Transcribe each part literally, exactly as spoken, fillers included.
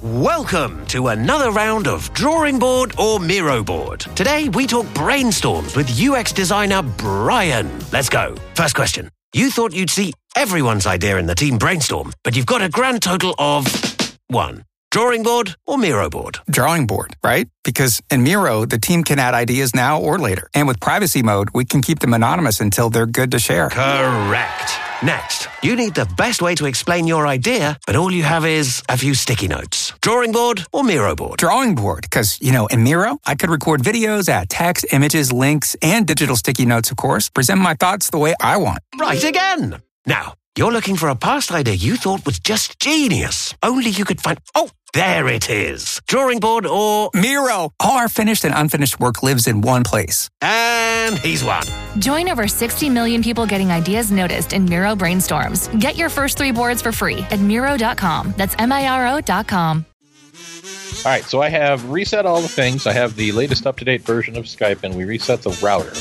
Welcome to another round of Drawing Board or Miro Board. Today we talk brainstorms with U X designer Brian. Let's go. First question. You thought you'd see everyone's idea in the team brainstorm, but you've got a grand total of one. Drawing board or Miro board? Drawing board, right? Because in Miro, the team can add ideas now or later. And with privacy mode, we can keep them anonymous until they're good to share. Correct. Next, you need the best way to explain your idea, but all you have is a few sticky notes. Drawing board or Miro board? Drawing board, because, you know, in Miro, I could record videos, add text, images, links, and digital sticky notes, of course, present my thoughts the way I want. Right again. Now, you're looking for a past idea you thought was just genius. Only you could find... Oh, there it is. Drawing board or... Miro. All our finished and unfinished work lives in one place. And he's won. Join over sixty million people getting ideas noticed in Miro Brainstorms. Get your first three boards for free at Miro dot com. That's M I R O dot com. All right, so I have reset all the things. I have the latest up-to-date version of Skype, and we reset the router.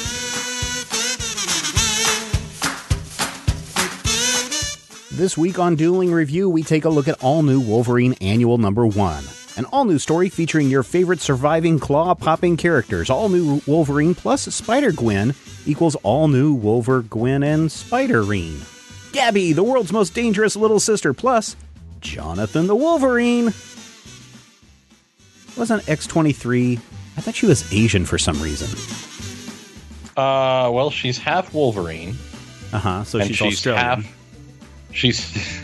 This week on Dueling Review, we take a look at All New Wolverine Annual Number one. An all-new story featuring your favorite surviving claw-popping characters. All New Wolverine plus Spider-Gwen equals All New Wolver-Gwen and Spider-Reen. Gabby, the world's most dangerous little sister, plus Jonathan the Wolverine. Wasn't X twenty-three... I thought she was Asian for some reason. Uh, well, she's half Wolverine. Uh-huh, so and she's, she's Australian. half... She's...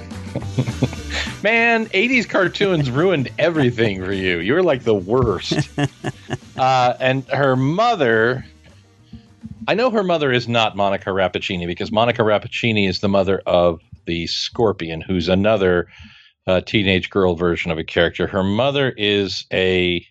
Man, eighties cartoons ruined everything for you. You're like the worst. uh, and her mother... I know her mother is not Monica Rappaccini, because Monica Rappaccini is the mother of the Scorpion, who's another uh, teenage girl version of a character. Her mother is a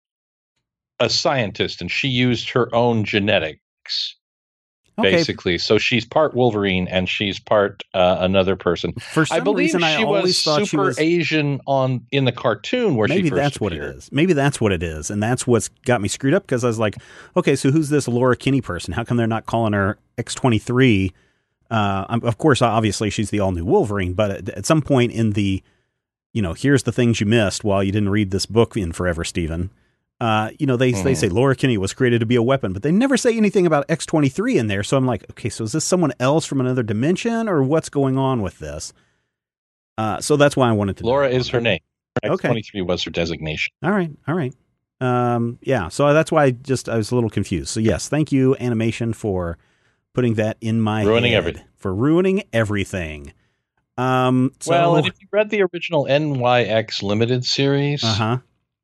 a scientist, and she used her own genetics. Okay. Basically, so she's part Wolverine and she's part uh, another person. For some I believe reason, I she always was thought super she was Asian on in the cartoon where maybe she first that's what appeared. it is. Maybe that's what it is, and that's what's got me screwed up because I was like, okay, so who's this Laura Kinney person? How come they're not calling her X twenty-three? Uh, um, of course, obviously she's the all new Wolverine, but at, at some point in the, you know, here's the things you missed while you didn't read this book in forever, Stephen. Uh, you know, they mm. they say Laura Kinney was created to be a weapon, but they never say anything about X twenty-three in there. So I'm like, okay, so is this someone else from another dimension, or what's going on with this? Uh, so that's why I wanted to. Laura is her name. Okay. X twenty-three was her designation. All right, all right. Um, yeah, so that's why I just I was a little confused. So yes, thank you, animation, for putting that in my ruining head, everything. for ruining everything. Um, so, well, and if you read the original N Y X limited series, uh huh.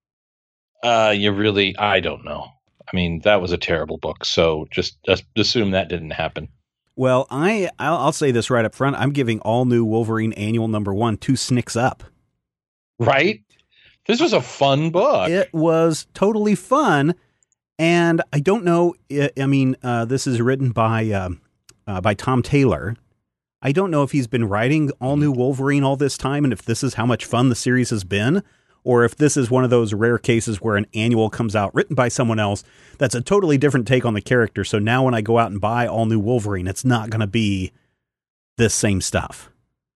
Uh, you really, I don't know. I mean, that was a terrible book. So just, just assume that didn't happen. Well, I, I'll, I'll say this right up front. I'm giving All New Wolverine Annual Number One two Snicks up. Right? This was a fun book. It was totally fun. And I don't know. I, I mean, uh, this is written by, uh, uh, by Tom Taylor. I don't know if he's been writing All New Wolverine all this time and if this is how much fun the series has been, or if this is one of those rare cases where an annual comes out written by someone else that's a totally different take on the character. So now when I go out and buy All New Wolverine, it's not going to be this same stuff.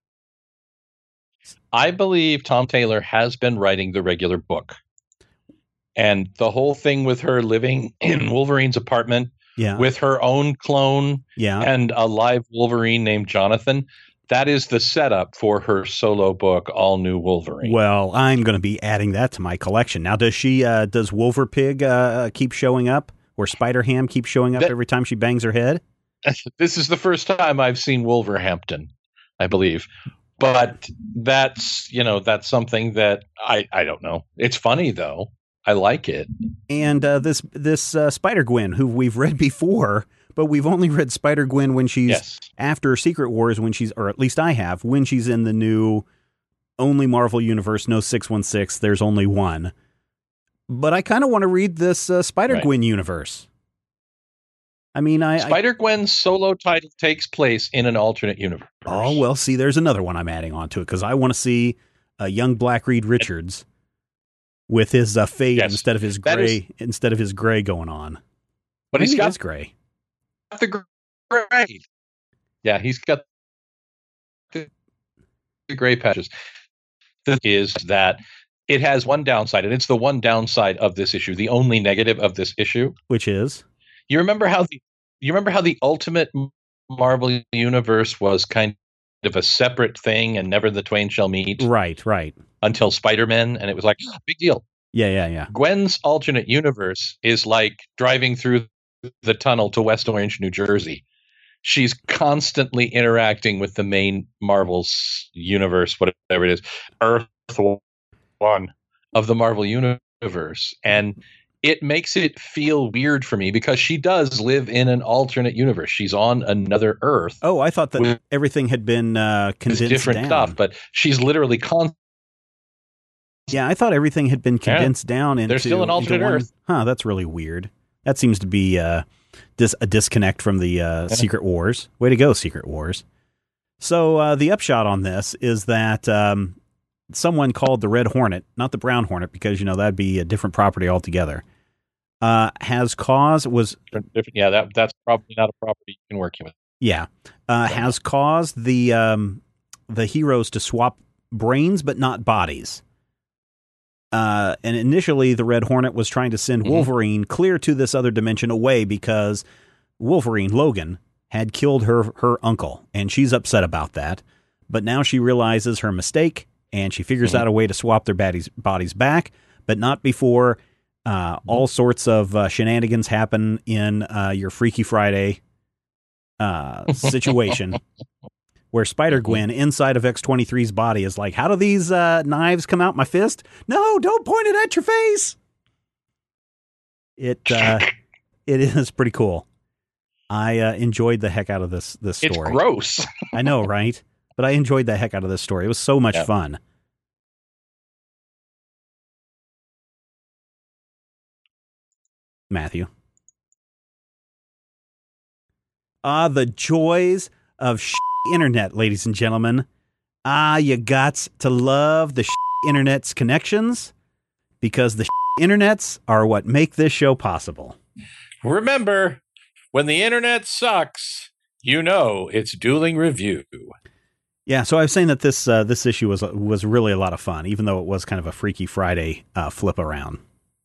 I believe Tom Taylor has been writing the regular book. And the whole thing with her living in Wolverine's apartment yeah. with her own clone yeah. and a live Wolverine named Jonathan, that is the setup for her solo book, All New Wolverine. Well, I'm going to be adding that to my collection. Now, does she, uh, does Wolverpig uh, keep showing up, or Spider-Ham keep showing up that, every time she bangs her head? This is the first time I've seen Wolverhampton, I believe. But that's, you know, that's something that I, I don't know. It's funny, though. I like it. And uh, this, this uh, Spider-Gwen, who we've read before, but we've only read Spider-Gwen when she's yes. after Secret Wars, when she's, or at least I have, when she's in the new only Marvel Universe, no six one six, there's only one. But I kind of want to read this uh, Spider-Gwen right. universe. I mean, I... Spider-Gwen's solo title takes place in an alternate universe. Oh, well, see, there's another one I'm adding on to it, because I want to see a uh, young Black Reed Richards with his uh, fade yes. instead of his gray, is, instead of his gray going on. But Maybe he's got his gray. The gray. Yeah, he's got the, the gray patches. The is that it has one downside, and it's the one downside of this issue, the only negative of this issue. Which is? You remember how the you remember how the Ultimate Marvel Universe was kind of a separate thing, and never the twain shall meet. Right, right. Until Spider-Man, and it was like, oh, big deal. Yeah, yeah, yeah. Gwen's alternate universe is like driving through the tunnel to West Orange, New Jersey. She's constantly interacting with the main Marvel's universe, whatever it is, Earth One of the Marvel Universe. And it makes it feel weird for me because she does live in an alternate universe. She's on another Earth. Oh, I thought that everything had been uh, condensed different down. stuff, but she's literally con. Yeah, I thought everything had been condensed yeah. down into. There's still an alternate one, Earth. Huh? That's really weird. That seems to be uh, dis- a disconnect from the uh, yeah. Secret Wars. Way to go, Secret Wars. So uh, the upshot on this is that um, someone called the Red Hornet, not the Brown Hornet, because you know that'd be a different property altogether. Uh, has caused was yeah that that's probably not a property you can work with. Yeah, uh, has caused the um, the heroes to swap brains but not bodies. Uh, and initially, the Red Hornet was trying to send mm-hmm. Wolverine clear to this other dimension away because Wolverine, Logan, had killed her her uncle, and she's upset about that. But now she realizes her mistake, and she figures mm-hmm. out a way to swap their bodies, bodies back, but not before uh, mm-hmm. all sorts of uh, shenanigans happen in uh, your Freaky Friday uh, situation. Where Spider-Gwen inside of X twenty-three's body is like, how do these uh, knives come out my fist? No, don't point it at your face. It uh, it is pretty cool. I uh, enjoyed the heck out of this this story. It's gross. I know, right? But I enjoyed the heck out of this story. It was so much yeah. fun. Matthew. Ah, the joys of sh- internet, ladies and gentlemen. Ah, you gots to love the sh- internet's connections because the sh- internets are what make this show possible. Remember, when the internet sucks, you know it's Dueling Review. Yeah, so I was saying that this uh, this issue was was really a lot of fun, even though it was kind of a Freaky Friday uh, flip around.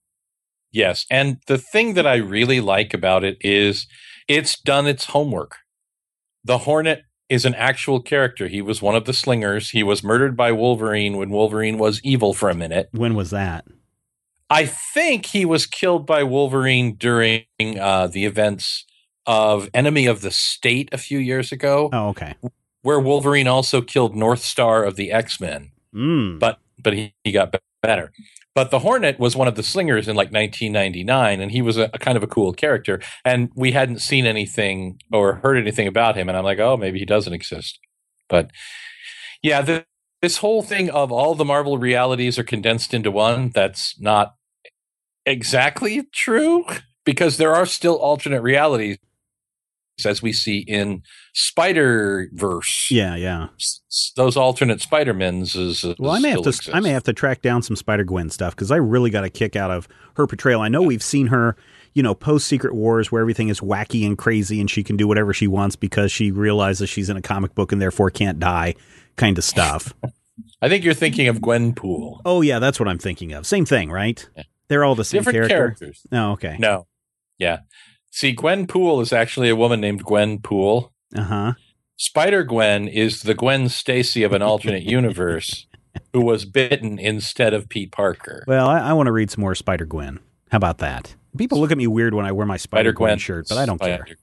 Yes, and the thing that I really like about it is it's done its homework. The Hornet is an actual character. He was one of the slingers. He was murdered by Wolverine when Wolverine was evil for a minute. When was that? I think he was killed by Wolverine during uh, the events of Enemy of the State a few years ago. Oh, okay. Where Wolverine also killed North Star of the X-Men. Mm. But but he, he got better. But the Hornet was one of the slingers in like nineteen ninety-nine, and he was a, a kind of a cool character. And we hadn't seen anything or heard anything about him. And I'm like, oh, maybe he doesn't exist. But yeah, the, this whole thing of all the Marvel realities are condensed into one, that's not exactly true, because there are still alternate realities, as we see in Spider-Verse. Yeah, yeah. S- those alternate Spider-Mens is, is well, I may have to exist. I may have to track down some Spider-Gwen stuff because I really got a kick out of her portrayal. I know we've seen her, you know, post Secret Wars where everything is wacky and crazy and she can do whatever she wants because she realizes she's in a comic book and therefore can't die, kind of stuff. I think you're thinking of Gwenpool. Oh yeah, that's what I'm thinking of. Same thing, right? Yeah. They're all the same Different character. characters. No, okay. No, yeah. See, Gwenpool is actually a woman named Gwenpool. Uh huh. Spider-Gwen is the Gwen Stacy of an alternate universe who was bitten instead of Pete Parker. Well, I, I want to read some more Spider-Gwen. How about that? People look at me weird when I wear my Spider-Gwen shirt, but I don't Spider- care.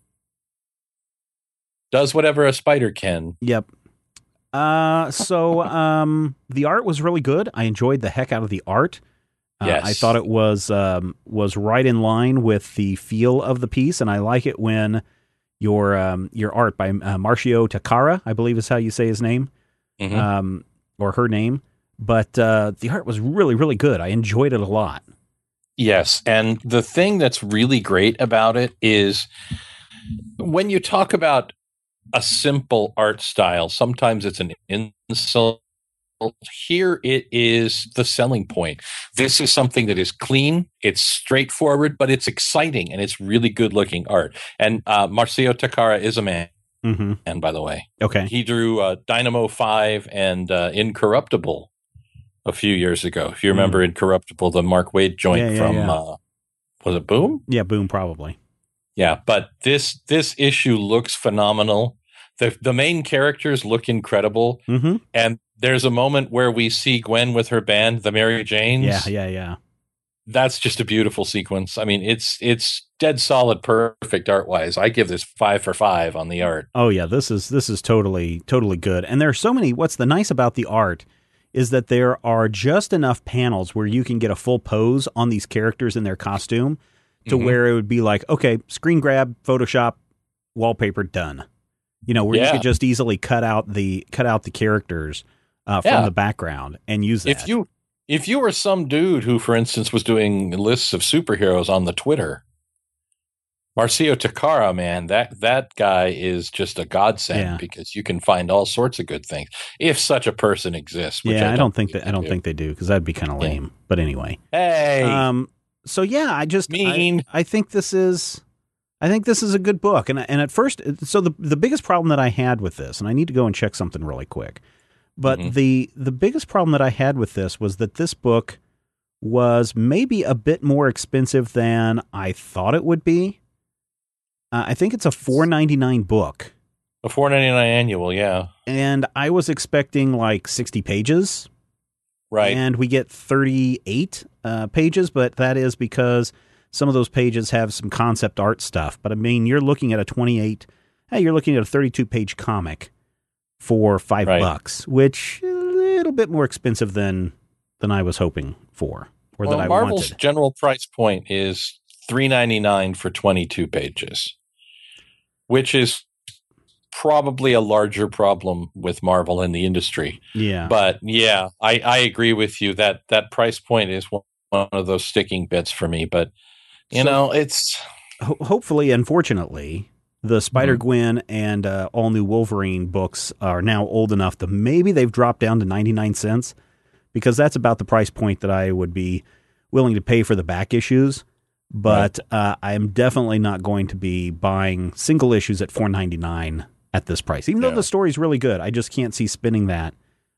Does whatever a spider can. Yep. Uh, so um, the art was really good. I enjoyed the heck out of the art. Uh, yes. I thought it was um, was right in line with the feel of the piece, and I like it when your um, your art by uh, Marcio Takara, I believe is how you say his name, mm-hmm. um, or her name. But uh, the art was really, really good. I enjoyed it a lot. Yes, and the thing that's really great about it is when you talk about a simple art style, sometimes it's an insult. Here it is the selling point. This is something that is clean, it's straightforward, but it's exciting and it's really good looking art. And uh, Marcio Takara is a man, mm-hmm. and by the way, okay, he drew uh, Dynamo five and uh, Incorruptible a few years ago. If you remember mm. Incorruptible, the Mark Waid joint yeah, yeah, from, yeah. Uh, was it Boom? Yeah, Boom, probably. Yeah, but this this issue looks phenomenal. The the main characters look incredible. Mm-hmm. And there's a moment where we see Gwen with her band, the Mary Janes. Yeah, yeah, yeah. That's just a beautiful sequence. I mean, it's it's dead solid, perfect art wise. I give this five for five on the art. Oh yeah, this is this is totally totally good. And there are so many. What's the nice about the art is that there are just enough panels where you can get a full pose on these characters in their costume to mm-hmm. where it would be like, okay, screen grab, Photoshop, wallpaper, done. You know, where yeah. you could just easily cut out the cut out the characters uh, from yeah. the background and use that. If you If you were some dude who, for instance, was doing lists of superheroes on the Twitter, Marcio Takara, man, that that guy is just a godsend yeah. because you can find all sorts of good things if such a person exists. Which yeah, I, I don't think think that I don't do. think they do because that'd be kind of lame. Yeah. But anyway, hey, um, so yeah, I just mean, I, I think this is, I think this is a good book, and and at first, so the the biggest problem that I had with this, and I need to go and check something really quick. But mm-hmm. the the biggest problem that I had with this was that this book was maybe a bit more expensive than I thought it would be. Uh, I think it's a four ninety-nine book. A four ninety-nine annual, yeah. And I was expecting like sixty pages. Right. And we get thirty-eight uh, pages, but that is because some of those pages have some concept art stuff. But I mean, you're looking at a twenty-eight, hey, you're looking at a thirty-two page comic for five right. bucks, which is a little bit more expensive than than I was hoping for, or well, that I Marvel's wanted. General price point is three ninety-nine for twenty-two pages, which is probably a larger problem with Marvel in the industry. Yeah, but yeah, I, I agree with you that that price point is one of those sticking bits for me. But you so, know, it's ho- hopefully, unfortunately. The Spider-Gwen mm-hmm. and uh, all new Wolverine books are now old enough that maybe they've dropped down to ninety-nine cents because that's about the price point that I would be willing to pay for the back issues. But right. uh, I'm definitely not going to be buying single issues at four ninety-nine at this price, even yeah. though the story's really good. I just can't see spending that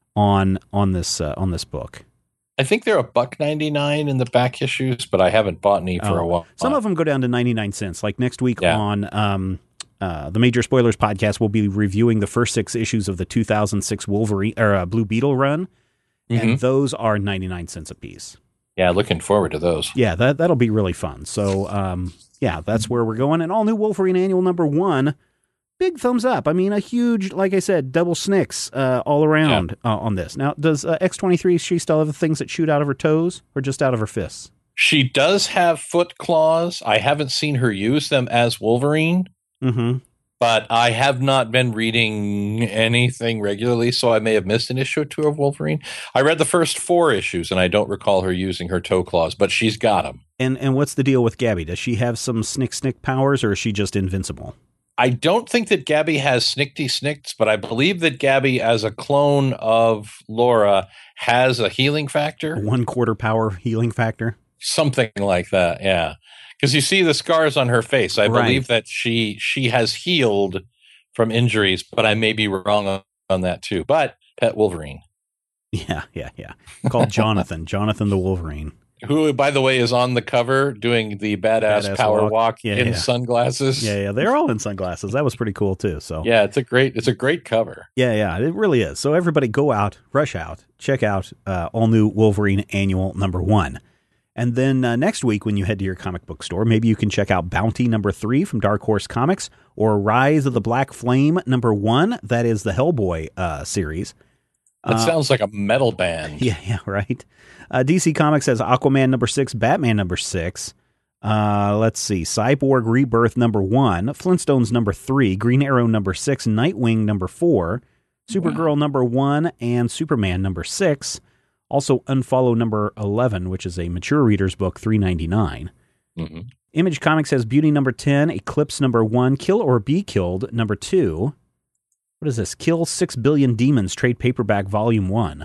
on on this uh, on this book. I think they're a buck ninety-nine in the back issues, but I haven't bought any for oh, a while. Some of them go down to ninety-nine cents. Like next week yeah. on um, uh, the Major Spoilers podcast, we'll be reviewing the first six issues of the two thousand six Wolverine or uh, Blue Beetle run, mm-hmm. and those are ninety-nine cents a piece. Yeah, looking forward to those. Yeah, that that'll be really fun. So, um, yeah, that's where we're going. And all new Wolverine Annual number one. Big thumbs up. I mean, a huge, like I said, double snicks uh, all around yeah. uh, on this. Now, does uh, X twenty-three, she still have the things that shoot out of her toes or just out of her fists? She does have foot claws. I haven't seen her use them as Wolverine, mm-hmm. but I have not been reading anything regularly, so I may have missed an issue or two of Wolverine. I read the first four issues, and I don't recall her using her toe claws, but she's got them. And, and what's the deal with Gabby? Does she have some snick snick powers, or is she just invincible? I don't think that Gabby has snickty snicks, but I believe that Gabby, as a clone of Laura, has a healing factor. A one quarter power healing factor? Something like that, yeah. Because you see the scars on her face. I right. believe that she she has healed from injuries, but I may be wrong on, on that too. But Pet Wolverine. Yeah, yeah, yeah. Called Jonathan. Jonathan the Wolverine. Who, by the way, is on the cover doing the badass, badass power walk, walk yeah, in yeah. sunglasses. Yeah, yeah, they're all in sunglasses. That was pretty cool too. So yeah, it's a great, it's a great cover. Yeah, yeah, it really is. So everybody, go out, rush out, check out uh, all new Wolverine Annual number one, and then uh, next week when you head to your comic book store, maybe you can check out Bounty number three from Dark Horse Comics or Rise of the Black Flame number one. That is the Hellboy uh, series. That uh, sounds like a metal band. Yeah, yeah, right. Uh, D C Comics has Aquaman number six, Batman number six. Uh, let's see, Cyborg Rebirth number one, Flintstones number three, Green Arrow number six, Nightwing number four, Supergirl wow. number one, and Superman number six. Also, Unfollow number eleven, which is a mature reader's book, three ninety-nine. Mm-hmm. Image Comics has Beauty number ten, Eclipse number one, Kill or Be Killed number two. What is this? Kill Six Billion Demons, trade paperback, volume one.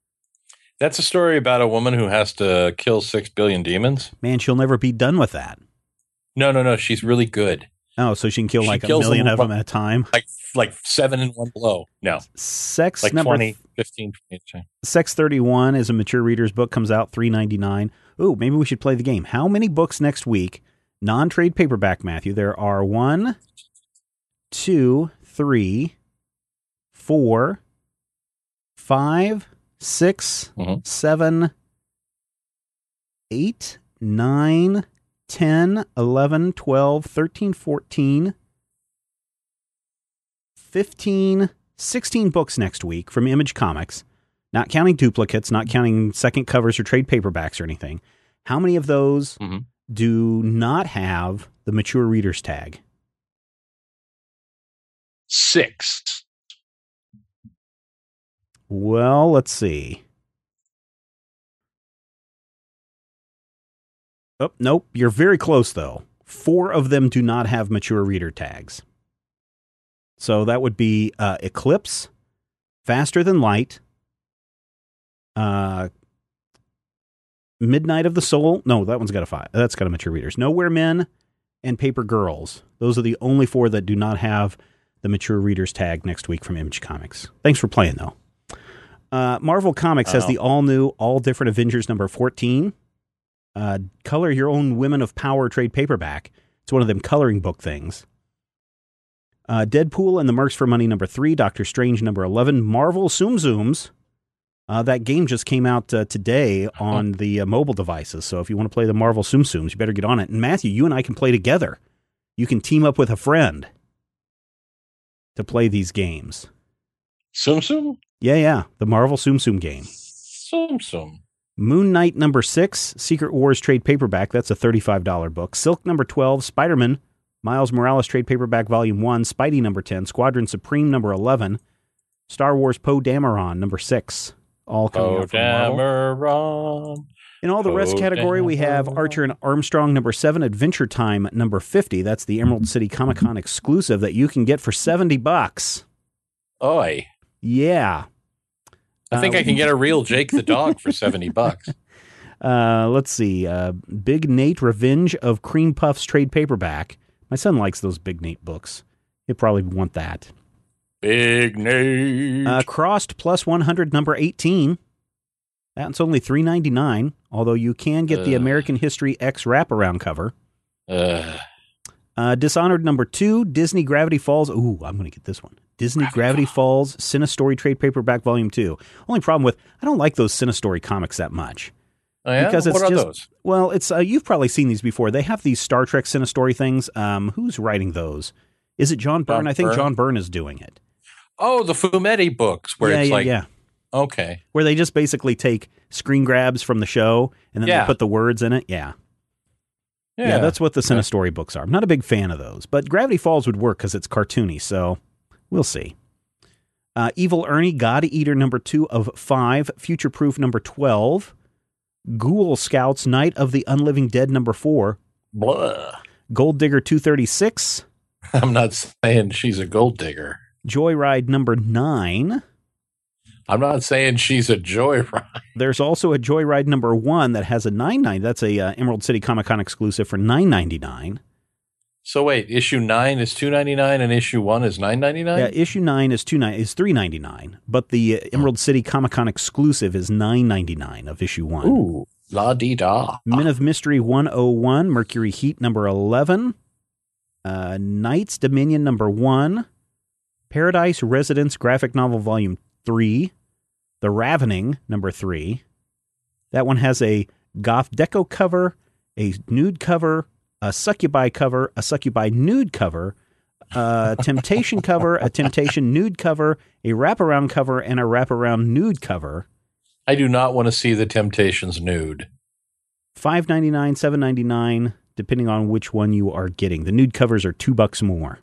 That's a story about a woman who has to kill six billion demons. Man, she'll never be done with that. No, no, no. She's really good. Oh, so she can kill She like a kills million them of them at a time. Like like seven in one blow. No, Sex like number twenty, fifteen, twenty. Sex thirty-one is a mature reader's book, comes out three ninety-nine. Ooh, maybe we should play the game. How many books next week, non-trade paperback, Matthew? There are one, two, three, four, five, six, Mm-hmm. seven, eight, nine, ten, eleven, twelve, thirteen, fourteen, fifteen, sixteen books next week from Image Comics, not counting duplicates, not counting second covers or trade paperbacks or anything. How many of those Mm-hmm. do not have the mature reader's tag? Six. Well, let's see. Oh, nope. You're very close, though. Four of them do not have mature reader tags. So that would be uh, Eclipse, Faster Than Light, uh, Midnight of the Soul. No, that one's got a five. That's got a mature readers. Nowhere Men and Paper Girls. Those are the only four that do not have the mature readers tag next week from Image Comics. Thanks for playing, though. Uh, Marvel Comics has Wow. the all-new, all-different Avengers number fourteen. Uh, color Your Own Women of Power trade paperback. It's one of them coloring book things. Uh, Deadpool and the Mercs for Money number three. Doctor Strange number eleven. Marvel Zoom Zooms. Uh, that game just came out uh, today on the uh, mobile devices. So if you want to play the Marvel Zoom Zooms, you better get on it. And Matthew, you and I can play together. You can team up with a friend to play these games. Sum Sum? Yeah, yeah. The Marvel Zoom Zoom game. Sum Sum. Moon Knight number six, Secret Wars trade paperback. That's a thirty-five dollars book. Silk number twelve, Spider-Man, Miles Morales trade paperback volume one, Spidey number ten, Squadron Supreme number eleven, Star Wars Poe Dameron number six. All coming Oh, out from Marvel. Dameron. In all the rest Poe category, we have Dameron. Archer and Armstrong number seven, Adventure Time number fifty. That's the Emerald City Comic Con exclusive that you can get for seventy bucks. Oi. Yeah. I think Uh, I can get a real Jake the dog for seventy bucks. Uh, let's see. Uh, Big Nate Revenge of Cream Puffs trade paperback. My son likes those Big Nate books. He'll probably want that. Big Nate. Uh, Crossed Plus one hundred number eighteen. That's only three ninety-nine, although you can get the Ugh. American History X wraparound cover. uh, Uh, Dishonored number two, Disney Gravity Falls. Ooh, I'm going to get this one. Disney Gravity Falls, Cinestory trade paperback volume two. Only problem with, I don't like those Cinestory comics that much. oh, yeah? Because it's what are just- those? Well, it's uh, you've probably seen these before. They have these Star Trek Cinestory things. Um, who's writing those? Is it John Byrne? John I think Byrne? John Byrne is doing it. Oh, the Fumetti books where yeah, it's yeah, like, yeah. okay. Where they just basically take screen grabs from the show and then Yeah. they put the words in it. Yeah. Yeah, Yeah, that's what the Cinestory books are. I'm not a big fan of those, but Gravity Falls would work because it's cartoony, so we'll see. Uh, Evil Ernie, God Eater number two of five, Future Proof number twelve, Ghoul Scouts, Night of the Unliving Dead number four, Blah. Gold Digger two thirty-six, I'm not saying she's a gold digger. Joyride number nine. I'm not saying she's a joyride. There's also a Joyride number one that has a nine ninety. That's a uh, Emerald City Comic Con exclusive for nine ninety-nine. So wait, issue nine is two ninety-nine and issue one is nine ninety-nine? Yeah, issue nine is two nine is three ninety-nine, but the uh, Emerald City Comic Con exclusive is nine ninety-nine of issue one. Ooh, la di da. Men of Mystery one oh one, Mercury Heat number eleven, uh, Knights Dominion number one, Paradise Residence graphic novel volume three, The Ravening number three. That one has a goth deco cover, a nude cover, a succubi cover, a succubi nude cover, a temptation cover, a temptation nude cover, a wraparound cover, and a wraparound nude cover. I do not want to see the Temptations nude. five ninety-nine, seven ninety-nine, depending on which one you are getting. The nude covers are two bucks more.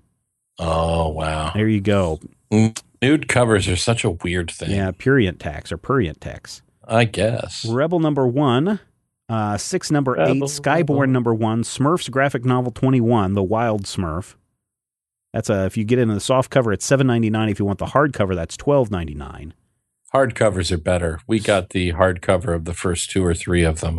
Oh, wow. There you go. Nude covers are such a weird thing. Yeah, prurient tax or prurient tax. I guess. Rebel number one, uh, six number Rebel, eight, Skyborn Rebel. number one, Smurfs graphic novel twenty-one, The Wild Smurf. That's a if you get into the soft cover, it's seven ninety-nine. If you want the hard cover, that's twelve ninety-nine. Hardcovers are better. We got the hardcover of the first two or three of them.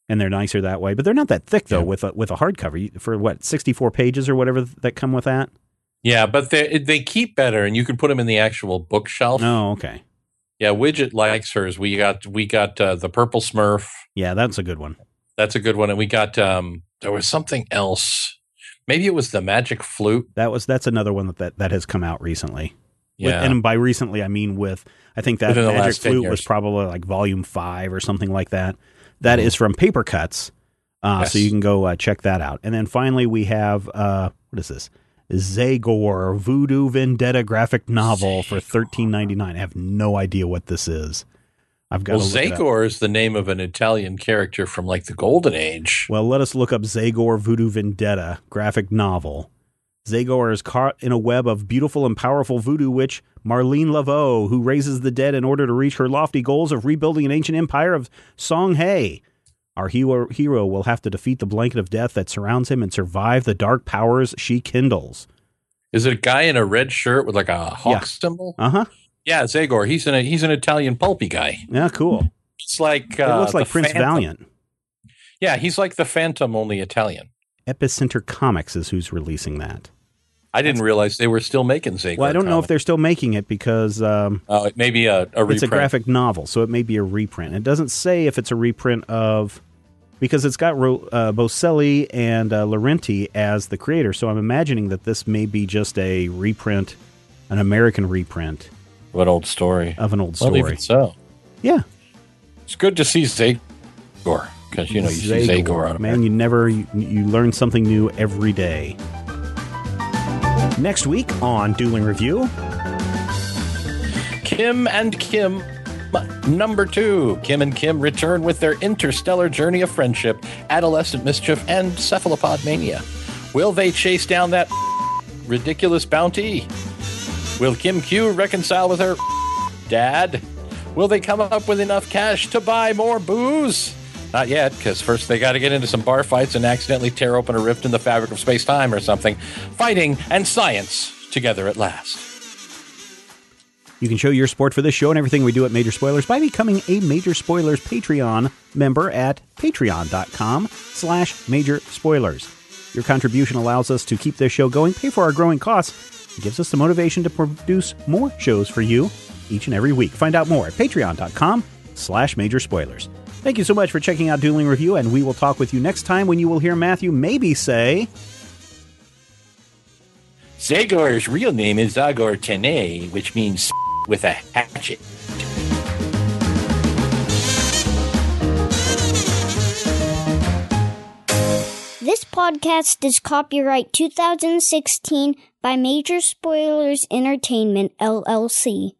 and they're nicer that way. But they're not that thick though. Yeah. With a, with a hardcover You- for what sixty-four pages or whatever that come with that. Yeah, but they they keep better, and you can put them in the actual bookshelf. Oh, okay. Yeah, Widget likes hers. We got we got uh, the Purple Smurf. Yeah, that's a good one. That's a good one, and we got um, there was something else. Maybe it was the Magic Flute. That was that's another one that that, that has come out recently. Yeah, With, and by recently, I mean with, I think that Within the Magic last ten Flute was years. probably like volume five or something like that. That Mhm. is from Paper Cuts. Uh, Yes. So you can go uh, check that out. And then finally, we have, uh, what is this? Zagor Voodoo Vendetta graphic novel for thirteen ninety-nine. I have no idea what this is. I've got well, to look it up. Zagor is the name of an Italian character from like the Golden Age. Well, let us look up Zagor Voodoo Vendetta graphic novel. Zagor is caught in a web of beautiful and powerful voodoo witch Marlene Laveau, who raises the dead in order to reach her lofty goals of rebuilding an ancient empire of Songhae. Our hero, hero will have to defeat the blanket of death that surrounds him and survive the dark powers she kindles. Is it a guy in a red shirt with like a hawk Yeah. symbol? Uh-huh. Yeah, Zagor. He's an he's an Italian pulpy guy. Yeah, cool. It's like It uh, looks like the Prince Phantom. Valiant. Yeah, he's like the Phantom, only Italian. Epicenter Comics is who's releasing that. I didn't realize they were still making Zagor. Well, I don't know if comics. they're still making it because um, Oh, it may be a, a reprint. it's a graphic novel, so it may be a reprint. It doesn't say if it's a reprint of... Because it's got Ro- uh, Bocelli and uh, Laurenti as the creator, so I'm imagining that this may be just a reprint, an American reprint What old story? of an old Well, story. even so. Yeah. It's good to see Zagor because you know you see Zagor on a Man, you never you, you learn something new every day. Next week on Dueling Review, Kim and Kim. Number two, Kim and Kim return with their interstellar journey of friendship, adolescent mischief, and cephalopod mania. Will they chase down that ridiculous bounty? Will Kim Q reconcile with her dad? Will they come up with enough cash to buy more booze? Not yet, because first they got to get into some bar fights and accidentally tear open a rift in the fabric of space-time or something. Fighting and science together at last. you can show your support for this show and everything we do at Major Spoilers by becoming a Major Spoilers Patreon member at patreon.com slash Major Spoilers. Your contribution allows us to keep this show going, pay for our growing costs, and gives us the motivation to produce more shows for you each and every week. Find out more at patreon.com slash Major Spoilers. Thank you so much for checking out Dueling Review, and we will talk with you next time when you will hear Matthew maybe say... Zagor's real name is Zagor Tene, which means with a hatchet. This podcast is copyright two thousand sixteen by Major Spoilers Entertainment, L L C.